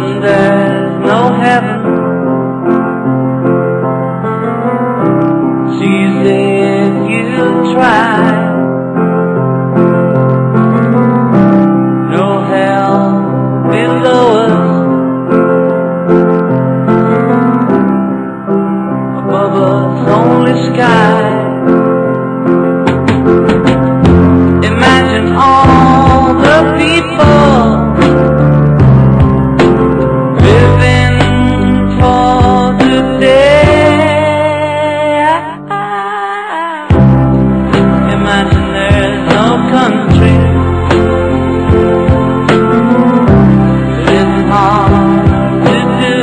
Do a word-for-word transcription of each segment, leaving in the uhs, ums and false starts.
Imagine there's no heaven. It's easy if you try. No hell below us, above us only sky. Imagine all the people living for today. Imagine there's no country that isn't hard to do.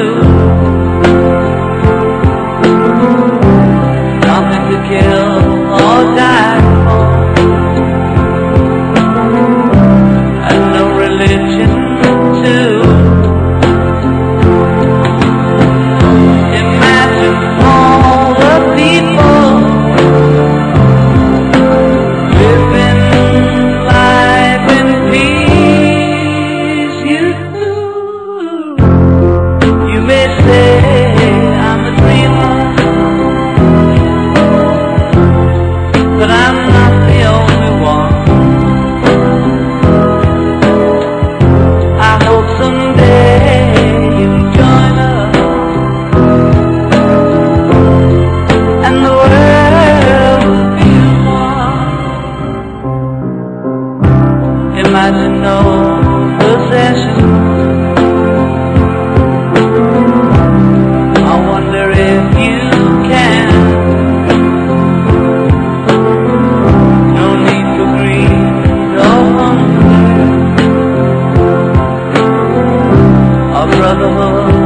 Nothing to kill or die for, and no religion too. Imagine all the people living life in peace. You, you may say I'm a dreamer, but I'm not the only one. I hope someday you'll join us, and the world will be one. Imagine no possessions. I wonder if you can. No need for greed or hunger, or brotherhood